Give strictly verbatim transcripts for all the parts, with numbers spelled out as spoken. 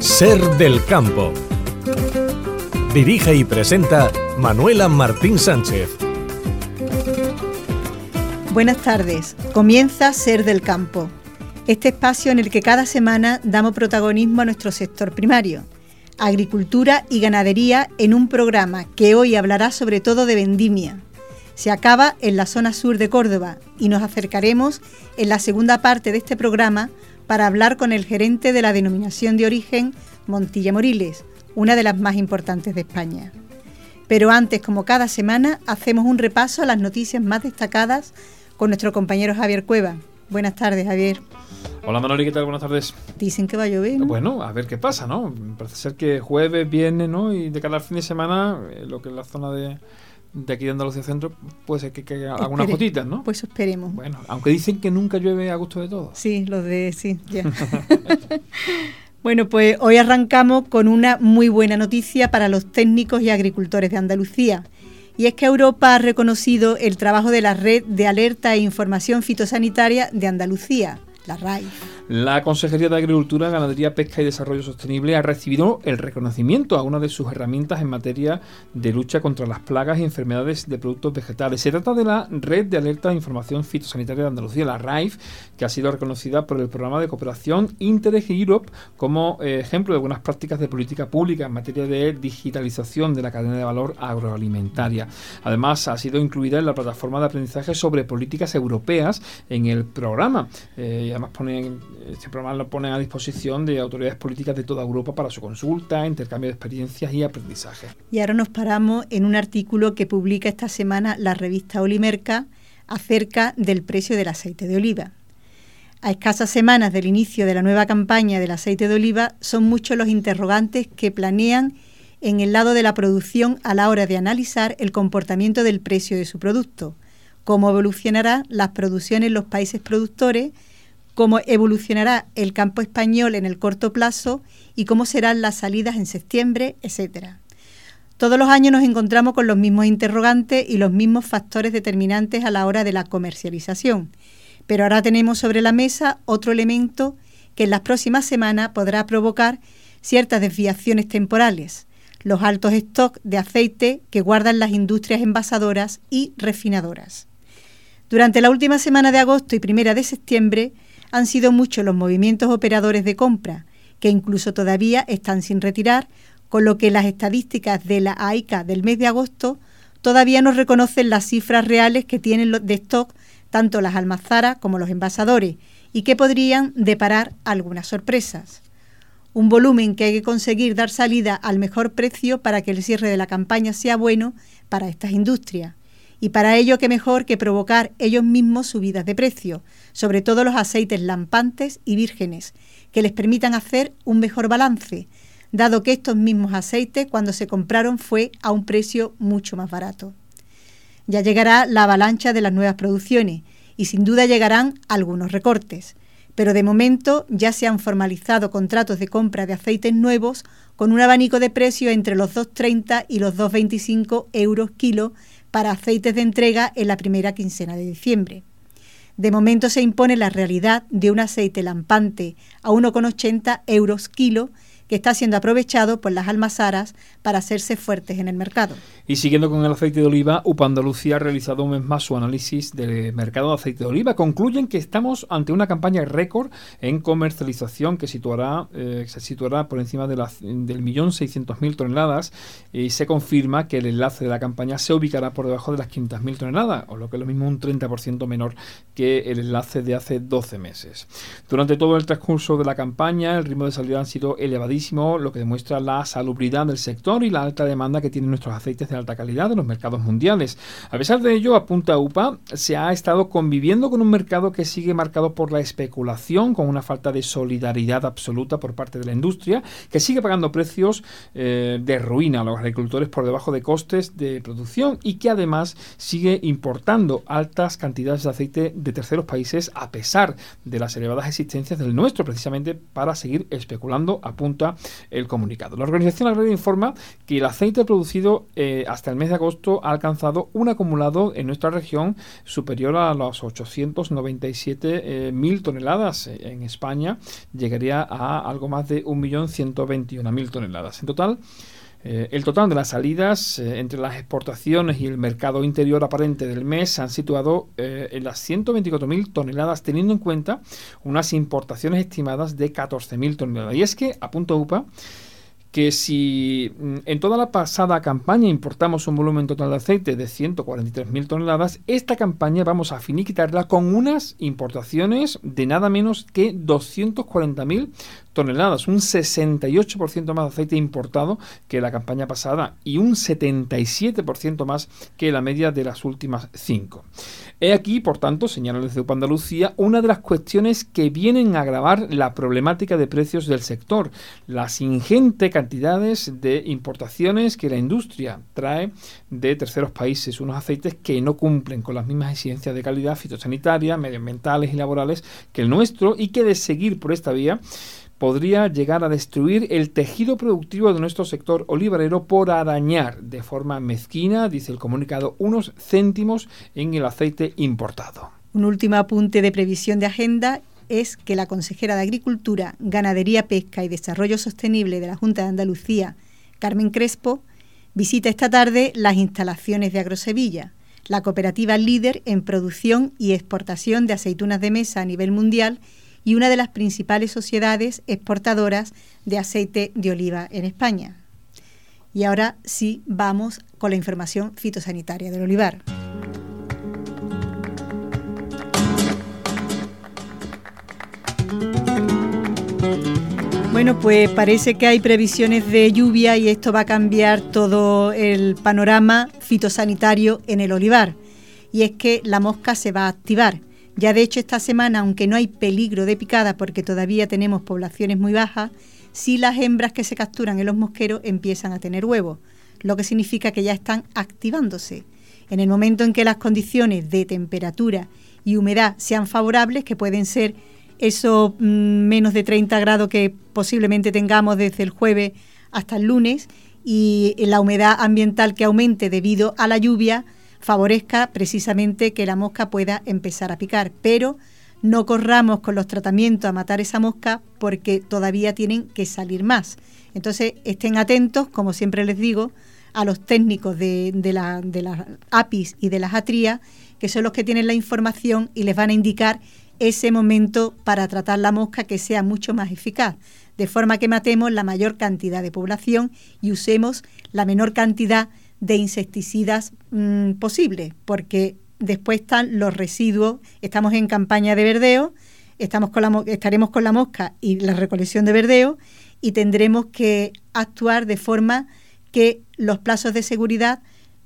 Ser del Campo. Dirige y presenta Manuela Martín Sánchez. Buenas tardes. Comienza Ser del Campo, este espacio en el que cada semana damos protagonismo a nuestro sector primario, agricultura y ganadería, en un programa que hoy hablará sobre todo de vendimia. Se acaba en la zona sur de Córdoba y nos acercaremos en la segunda parte de este programa para hablar con el gerente de la denominación de origen Montilla Moriles, una de las más importantes de España. Pero antes, como cada semana, hacemos un repaso a las noticias más destacadas con nuestro compañero Javier Cueva. Buenas tardes, Javier. Hola Manoli, ¿qué tal? Buenas tardes. Dicen que va a llover, ¿no? Bueno, a ver qué pasa, ¿no? Parece ser que jueves, viernes, ¿no? Y de cara al fin de semana, eh, lo que es la zona de, de aquí de Andalucía Centro, puede ser que caiga algunas gotitas, ¿no? Pues esperemos. Bueno, aunque dicen que nunca llueve a gusto de todos. Sí, los de... sí, ya. Bueno, pues hoy arrancamos con una muy buena noticia para los técnicos y agricultores de Andalucía. Y es que Europa ha reconocido el trabajo de la Red de Alerta e Información Fitosanitaria de Andalucía, la R A I. La Consejería de Agricultura, Ganadería, Pesca y Desarrollo Sostenible ha recibido el reconocimiento a una de sus herramientas en materia de lucha contra las plagas y enfermedades de productos vegetales. Se trata de la Red de Alerta e Información Fitosanitaria de Andalucía, la R A I F, que ha sido reconocida por el Programa de Cooperación Interreg Europe como eh, ejemplo de buenas prácticas de política pública en materia de digitalización de la cadena de valor agroalimentaria. Además, ha sido incluida en la plataforma de aprendizaje sobre políticas europeas en el programa. Eh, y además pone Este programa lo pone a disposición de autoridades políticas de toda Europa para su consulta, intercambio de experiencias y aprendizaje. Y ahora nos paramos en un artículo que publica esta semana la revista Olimerca acerca del precio del aceite de oliva. A escasas semanas del inicio de la nueva campaña del aceite de oliva, son muchos los interrogantes que planean en el lado de la producción a la hora de analizar el comportamiento del precio de su producto, cómo evolucionará las producciones en los países productores, cómo evolucionará el campo español en el corto plazo y cómo serán las salidas en septiembre, etcétera. Todos los años nos encontramos con los mismos interrogantes y los mismos factores determinantes a la hora de la comercialización. Pero ahora tenemos sobre la mesa otro elemento que en las próximas semanas podrá provocar ciertas desviaciones temporales: los altos stocks de aceite que guardan las industrias envasadoras y refinadoras. Durante la última semana de agosto y primera de septiembre, han sido muchos los movimientos operadores de compra, que incluso todavía están sin retirar, con lo que las estadísticas de la A I C A del mes de agosto todavía no reconocen las cifras reales que tienen de stock tanto las almazaras como los envasadores, y que podrían deparar algunas sorpresas. Un volumen que hay que conseguir dar salida al mejor precio para que el cierre de la campaña sea bueno para estas industrias. Y para ello, qué mejor que provocar ellos mismos subidas de precio, sobre todo los aceites lampantes y vírgenes, que les permitan hacer un mejor balance, dado que estos mismos aceites cuando se compraron fue a un precio mucho más barato. Ya llegará la avalancha de las nuevas producciones y sin duda llegarán algunos recortes, pero de momento ya se han formalizado contratos de compra de aceites nuevos con un abanico de precios entre los dos treinta y los dos veinticinco euros kilo para aceites de entrega en la primera quincena de diciembre. De momento se impone la realidad de un aceite lampante a uno ochenta euros kilo, que está siendo aprovechado por las almazaras para hacerse fuertes en el mercado. Y siguiendo con el aceite de oliva, U P A Andalucía ha realizado un mes más su análisis del mercado de aceite de oliva. Concluyen que estamos ante una campaña récord en comercialización que situará, eh, se situará por encima de la, del millón seiscientos mil toneladas, y se confirma que el enlace de la campaña se ubicará por debajo de las quinientas mil toneladas, o lo que es lo mismo un treinta por ciento menor que el enlace de hace doce meses. Durante todo el transcurso de la campaña, el ritmo de salida ha sido elevadísimo, lo que demuestra la salubridad del sector y la alta demanda que tienen nuestros aceites de alta calidad de los mercados mundiales. A pesar de ello, apunta U P A, se ha estado conviviendo con un mercado que sigue marcado por la especulación, con una falta de solidaridad absoluta por parte de la industria, que sigue pagando precios eh, de ruina a los agricultores por debajo de costes de producción, y que además sigue importando altas cantidades de aceite de terceros países a pesar de las elevadas existencias del nuestro, precisamente para seguir especulando, apunta apunta el comunicado. La Organización Agraria informa que el aceite producido eh, hasta el mes de agosto ha alcanzado un acumulado en nuestra región superior a las ochocientos noventa y siete mil toneladas. En España llegaría a algo más de un millón ciento veintiuno mil toneladas. En total, Eh, el total de las salidas eh, entre las exportaciones y el mercado interior aparente del mes se han situado eh, en las ciento veinticuatro mil toneladas, teniendo en cuenta unas importaciones estimadas de catorce mil toneladas. Y es que, apunta U P A, que si en toda la pasada campaña importamos un volumen total de aceite de ciento cuarenta y tres mil toneladas, esta campaña vamos a finiquitarla con unas importaciones de nada menos que doscientas cuarenta mil toneladas, un sesenta y ocho por ciento más de aceite importado que la campaña pasada y un setenta y siete por ciento más que la media de las últimas cinco. He aquí, por tanto, señala desde U P A Andalucía, una de las cuestiones que vienen a agravar la problemática de precios del sector, las ingentes cantidades de importaciones que la industria trae de terceros países, unos aceites que no cumplen con las mismas exigencias de calidad fitosanitaria, medioambientales y laborales que el nuestro, y que de seguir por esta vía podría llegar a destruir el tejido productivo de nuestro sector olivarero por arañar de forma mezquina, dice el comunicado, unos céntimos en el aceite importado. Un último apunte de previsión de agenda es que la consejera de Agricultura, Ganadería, Pesca y Desarrollo Sostenible de la Junta de Andalucía, Carmen Crespo, visita esta tarde las instalaciones de Agrosevilla, la cooperativa líder en producción y exportación de aceitunas de mesa a nivel mundial y una de las principales sociedades exportadoras de aceite de oliva en España. Y ahora sí vamos con la información fitosanitaria del olivar. Bueno, pues parece que hay previsiones de lluvia y esto va a cambiar todo el panorama fitosanitario en el olivar. Y es que la mosca se va a activar. Ya de hecho esta semana, aunque no hay peligro de picada porque todavía tenemos poblaciones muy bajas, sí las hembras que se capturan en los mosqueros empiezan a tener huevos, lo que significa que ya están activándose. En el momento en que las condiciones de temperatura y humedad sean favorables, que pueden ser esos mmm, menos de treinta grados que posiblemente tengamos desde el jueves hasta el lunes, y la humedad ambiental que aumente debido a la lluvia, favorezca precisamente que la mosca pueda empezar a picar, pero no corramos con los tratamientos a matar esa mosca porque todavía tienen que salir más. Entonces estén atentos, como siempre les digo, a los técnicos de, de, la, de las APIs y de las atrías, que son los que tienen la información y les van a indicar ese momento para tratar la mosca que sea mucho más eficaz, de forma que matemos la mayor cantidad de población y usemos la menor cantidad de insecticidas mmm, posible, porque después están los residuos. Estamos en campaña de verdeo, estamos con la, estaremos con la mosca y la recolección de verdeo, y tendremos que actuar de forma que los plazos de seguridad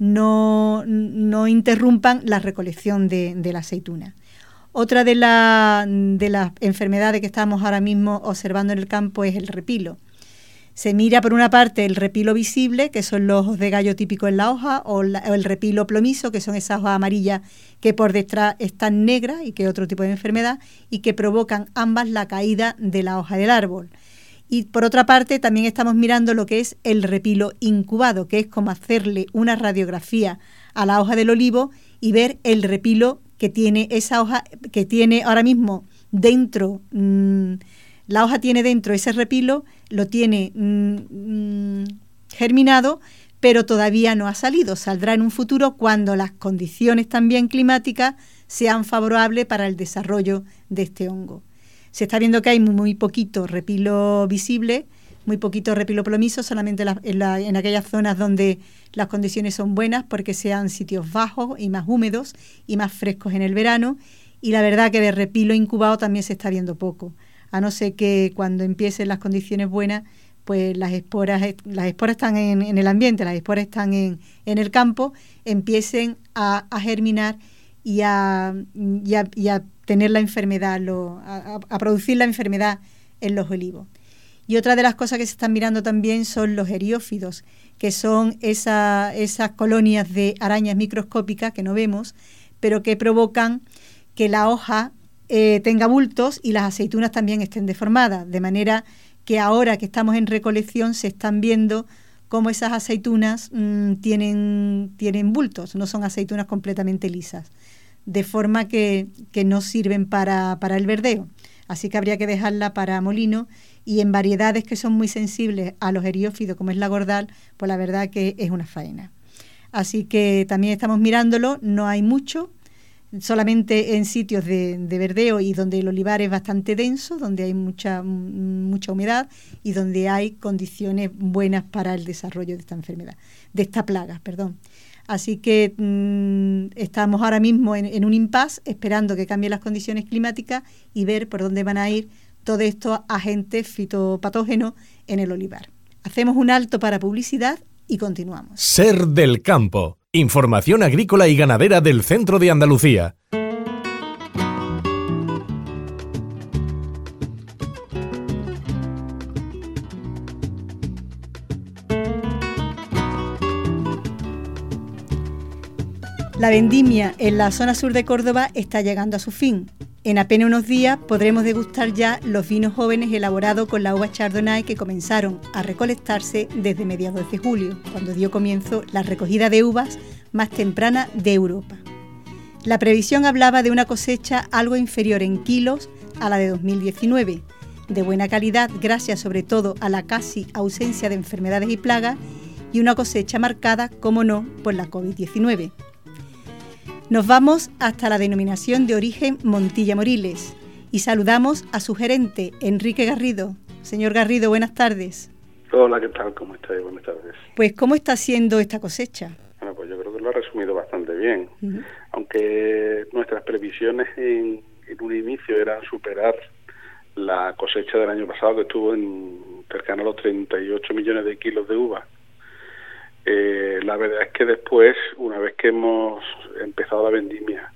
no, no interrumpan la recolección de, de la aceituna. Otra de, la, de las enfermedades que estamos ahora mismo observando en el campo es el repilo. Se mira por una parte el repilo visible, que son los ojos de gallo típicos en la hoja, o, la, o el repilo plomizo, que son esas hojas amarillas que por detrás están negras y que es otro tipo de enfermedad, y que provocan ambas la caída de la hoja del árbol. Y por otra parte también estamos mirando lo que es el repilo incubado, que es como hacerle una radiografía a la hoja del olivo y ver el repilo que tiene esa hoja, que tiene ahora mismo dentro. Mmm, La hoja tiene dentro ese repilo, lo tiene mmm, germinado, pero todavía no ha salido. Saldrá en un futuro cuando las condiciones también climáticas sean favorables para el desarrollo de este hongo. Se está viendo que hay muy, muy poquito repilo visible, muy poquito repilo plomizo, solamente la, en, la, en aquellas zonas donde las condiciones son buenas, porque sean sitios bajos y más húmedos y más frescos en el verano. Y la verdad que de repilo incubado también se está viendo poco, a no ser que cuando empiecen las condiciones buenas, pues las esporas, las esporas están en, en el ambiente, las esporas están en, en el campo, empiecen a, a germinar y a, y, a, y a tener la enfermedad, lo, a, a producir la enfermedad en los olivos. Y otra de las cosas que se están mirando también son los eriófidos, que son esa, esas colonias de arañas microscópicas que no vemos, pero que provocan que la hoja eh, tenga bultos y las aceitunas también estén deformadas, de manera que ahora que estamos en recolección se están viendo cómo esas aceitunas mmm, tienen, tienen bultos, no son aceitunas completamente lisas, de forma que, que no sirven para, para el verdeo. Así que habría que dejarla para molino, y en variedades que son muy sensibles a los eriófidos, como es la gordal, pues la verdad que es una faena. Así que también estamos mirándolo, no hay mucho, solamente en sitios de, de verdeo y donde el olivar es bastante denso, donde hay mucha, mucha humedad y donde hay condiciones buenas para el desarrollo de esta enfermedad, de esta plaga, perdón. Así que mmm, estamos ahora mismo en, en un impasse esperando que cambien las condiciones climáticas y ver por dónde van a ir todos estos agentes fitopatógenos en el olivar. Hacemos un alto para publicidad y continuamos. Ser del Campo. Información agrícola y ganadera del centro de Andalucía. La vendimia en la zona sur de Córdoba está llegando a su fin. En apenas unos días podremos degustar ya los vinos jóvenes elaborados con la uva Chardonnay que comenzaron a recolectarse desde mediados de julio, cuando dio comienzo la recogida de uvas más temprana de Europa. La previsión hablaba de una cosecha algo inferior en kilos a la de dos mil diecinueve, de buena calidad gracias sobre todo a la casi ausencia de enfermedades y plagas, y una cosecha marcada, como no, por la covid diecinueve. Nos vamos hasta la denominación de origen Montilla Moriles y saludamos a su gerente, Enrique Garrido. Señor Garrido, buenas tardes. Hola, ¿qué tal? ¿Cómo estáis? Buenas tardes. Pues, ¿cómo está siendo esta cosecha? Bueno, pues yo creo que lo ha resumido bastante bien. Uh-huh. Aunque nuestras previsiones en, en un inicio eran superar la cosecha del año pasado, que estuvo en cercano a los treinta y ocho millones de kilos de uva. Eh, la verdad es que después, una vez que hemos empezado la vendimia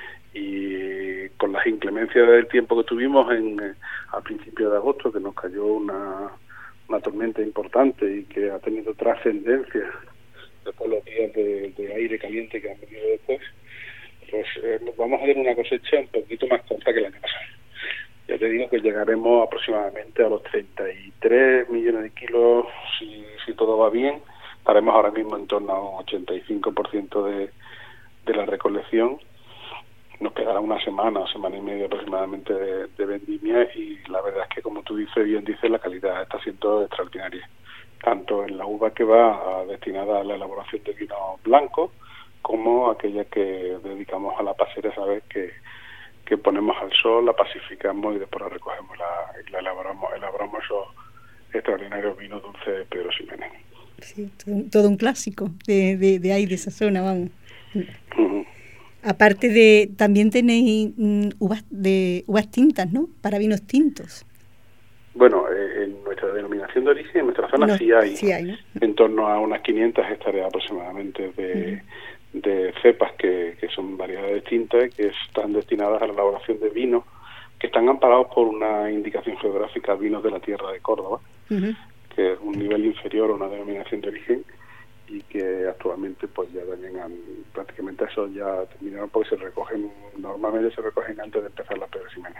y con las inclemencias del tiempo que tuvimos en eh, a principios de agosto, que nos cayó una, una tormenta importante y que ha tenido trascendencia después los días de, de aire caliente que han venido después, pues eh, vamos a ver una cosecha un poquito más corta que el año pasado. Ya te digo que llegaremos aproximadamente a los treinta y tres millones de kilos si, si todo va bien. Estaremos ahora mismo en torno a un ochenta y cinco por ciento de, de la recolección. Nos quedará una semana, semana y media aproximadamente de, de vendimia, y la verdad es que, como tú dices, bien dices, la calidad está siendo extraordinaria. Tanto en la uva que va a, destinada a la elaboración de vino blanco, como aquella que dedicamos a la pasera, sabes que, que ponemos al sol, la pacificamos y después la recogemos la, y la elaboramos, elaboramos esos extraordinarios vinos dulces de Pedro Ximénez. Sí, todo, todo un clásico de, de, de ahí, de esa zona, vamos. Uh-huh. Aparte de, también tenéis mm, uvas de uvas tintas, ¿no? Para vinos tintos. Bueno, eh, en nuestra denominación de origen, en nuestra zona no, sí hay, sí hay ¿no? en torno a unas quinientas hectáreas aproximadamente de, uh-huh. de cepas que, que son variedades tintas que están destinadas a la elaboración de vinos que están amparados por una indicación geográfica, vinos de la tierra de Córdoba, uh-huh. que es un nivel inferior a una denominación de origen, y que actualmente pues ya también han, prácticamente eso ya terminaron, porque se recogen, normalmente se recogen antes de empezar la Pedro Ximénez.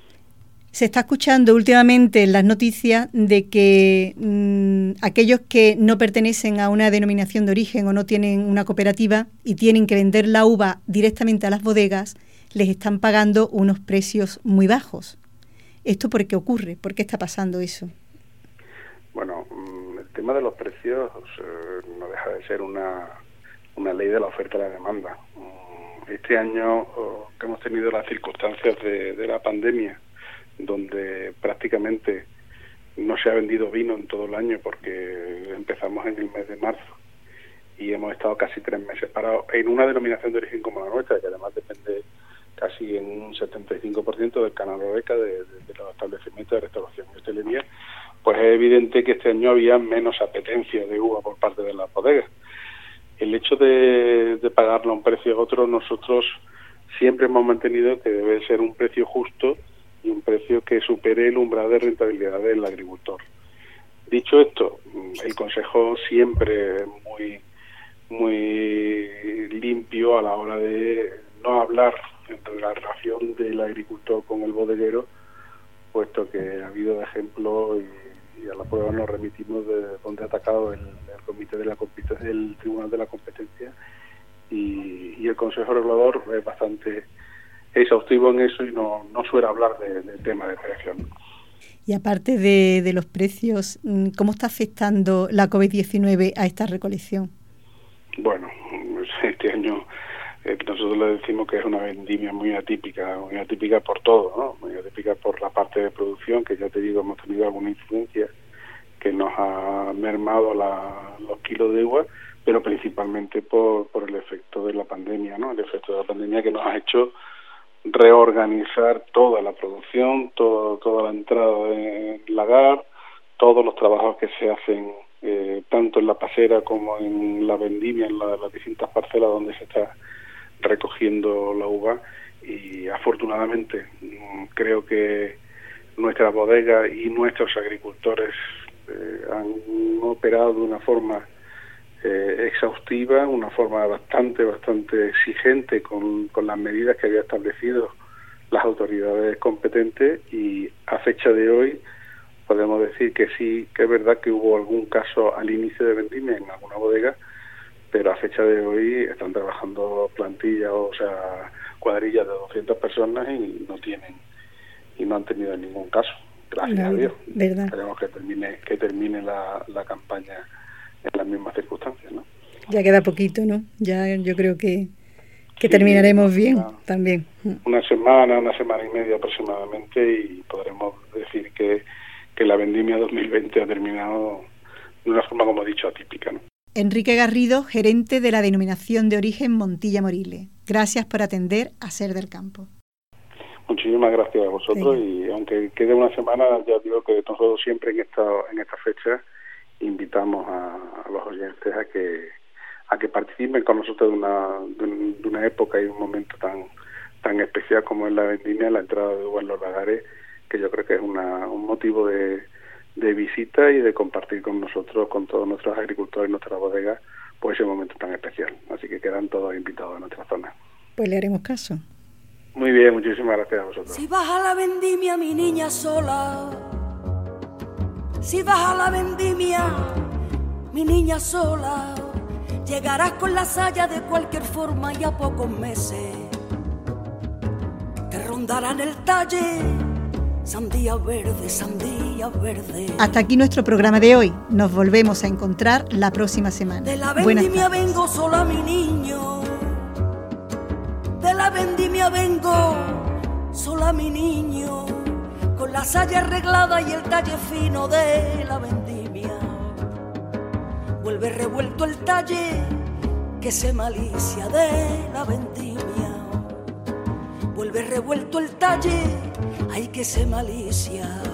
Se está escuchando últimamente en las noticias de que mmm, aquellos que no pertenecen a una denominación de origen o no tienen una cooperativa y tienen que vender la uva directamente a las bodegas, les están pagando unos precios muy bajos. ¿Esto por qué ocurre? ¿Por qué está pasando eso? Bueno, el tema de los precios eh, no deja de ser una, una ley de la oferta y la demanda. Este año oh, que hemos tenido las circunstancias de, de la pandemia, donde prácticamente no se ha vendido vino en todo el año, porque empezamos en el mes de marzo y hemos estado casi tres meses parados en una denominación de origen como la nuestra, que además depende casi en un setenta y cinco por ciento del canal Oreca, de, de, de los establecimientos de restauración y hostelería. Pues es evidente que este año había menos apetencia de uva por parte de las bodegas. El hecho de, de pagarle a un precio a otro, nosotros siempre hemos mantenido que debe ser un precio justo y un precio que supere el umbral de rentabilidad del agricultor. Dicho esto, el consejo siempre es muy, muy limpio a la hora de no hablar entre la relación del agricultor con el bodeguero, puesto que ha habido ejemplos y y a la prueba nos remitimos de donde ha atacado el, el comité de la competencia, el Tribunal de la Competencia, y, y el Consejo Regulador es bastante exhaustivo en eso y no, no suele hablar del de tema de creación. Y aparte de, de los precios, ¿cómo está afectando la COVID diecinueve a esta recolección? Bueno, este año eh, nosotros le decimos que es una vendimia muy atípica, muy atípica por todo, ¿no? Muy atípica por la parte de producción, que ya te digo, hemos tenido alguna incidencia que nos ha mermado la, los kilos de uva, pero principalmente por, por el efecto de la pandemia, ¿no? El efecto de la pandemia que nos ha hecho reorganizar toda la producción, todo, toda la entrada en lagar, todos los trabajos que se hacen eh, tanto en la pasera como en la vendimia, en la, las distintas parcelas donde se está recogiendo la uva, y afortunadamente creo que nuestra bodega y nuestros agricultores eh, han operado de una forma Eh, exhaustiva, una forma bastante, bastante exigente con, con las medidas que había establecido las autoridades competentes, y a fecha de hoy podemos decir que sí, que es verdad que hubo algún caso al inicio de vendimia en alguna bodega, pero a fecha de hoy están trabajando plantillas, o sea, cuadrillas de doscientas personas y no tienen, y no han tenido ningún caso, gracias no, a Dios. ¿Verdad? Esperemos que termine, que termine la, la campaña en las mismas circunstancias, ¿no? Ya queda poquito, ¿no? Ya yo creo que, que sí, terminaremos bien una, también. Una semana, una semana y media aproximadamente, y podremos decir que, que la vendimia dos mil veinte ha terminado de una forma, como he dicho, atípica, ¿no? Enrique Garrido, gerente de la denominación de origen Montilla Moriles. Gracias por atender a Ser del Campo. Muchísimas gracias a vosotros, sí. Y aunque quede una semana, ya digo que nosotros siempre en esta, en esta fecha invitamos a, a los oyentes a que a que participen con nosotros de una de, un, de una época y un momento tan tan especial como es la vendimia, la entrada de uva en los lagares, que yo creo que es una, un motivo de, de visita y de compartir con nosotros, con todos nuestros agricultores y nuestras bodegas, pues ese momento tan especial. Así que quedan todos invitados a nuestra zona. Pues le haremos caso. Muy bien, muchísimas gracias a vosotros. Si vas a la vendimia, mi niña sola, si vas a la vendimia, mi niña sola, llegarás con la saya de cualquier forma y a pocos meses te rondarán el talle, sandía verde, sandía verde. Hasta aquí nuestro programa de hoy. Nos volvemos a encontrar la próxima semana. De la vendimia vengo sola, mi niño. De la vendimia vengo sola, mi niño. Con la saya arreglada y el talle fino de la vendimia. Vuelve revuelto el talle, que se malicia de la vendimia. Vuelve revuelto el talle, ay que se malicia.